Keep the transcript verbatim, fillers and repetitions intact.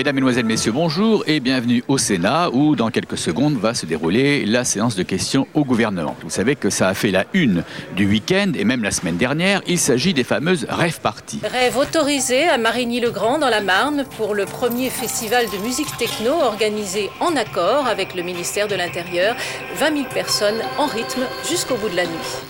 Mesdames, Mesdemoiselles, Messieurs, bonjour et bienvenue au Sénat où dans quelques secondes va se dérouler la séance de questions au gouvernement. Vous savez que ça a fait la une du week-end et même la semaine dernière. Il s'agit des fameuses rave parties. Rêve autorisé à Marigny-le-Grand dans la Marne pour le premier festival de musique techno organisé en accord avec le ministère de l'Intérieur. vingt mille personnes en rythme jusqu'au bout de la nuit.